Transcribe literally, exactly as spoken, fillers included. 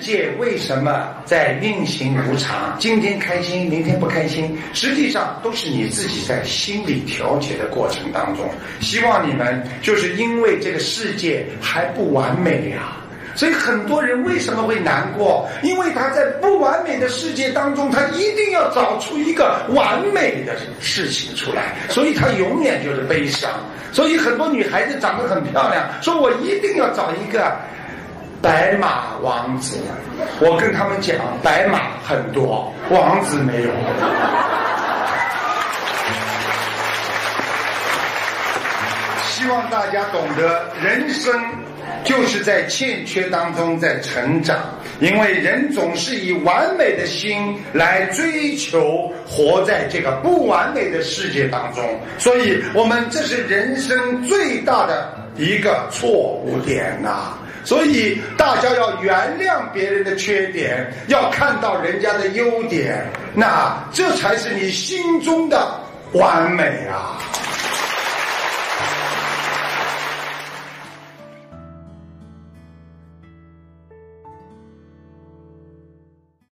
界为什么在运行无常？今天开心，明天不开心，实际上都是你自己在心理调节的过程当中。希望你们就是因为这个世界还不完美呀、啊，所以很多人为什么会难过？因为他在不完美的世界当中，他一定要找出一个完美的事情出来，所以他永远就是悲伤。所以很多女孩子长得很漂亮，说我一定要找一个白马王子。我跟他们讲，白马很多，王子没有。希望大家懂得，人生就是在欠缺当中在成长，因为人总是以完美的心来追求活在这个不完美的世界当中，所以我们这是人生最大的一个错误点呐、啊。所以大家要原谅别人的缺点，要看到人家的优点，那这才是你心中的完美啊。